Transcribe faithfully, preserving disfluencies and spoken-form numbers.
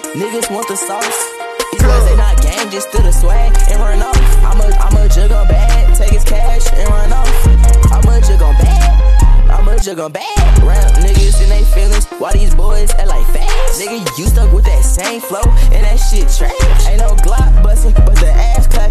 niggas want the sauce. These boys they not gang, just steal the swag and run off. I'm a, I'm a jug on bag, take his cash and run off. I'm a jug on bag, I'm a jug on bag. Rap niggas in they feelings, why these boys act like fast? Nigga, you stuck with that same flow and that shit trash. Ain't no Glock bustin', but the ass clap.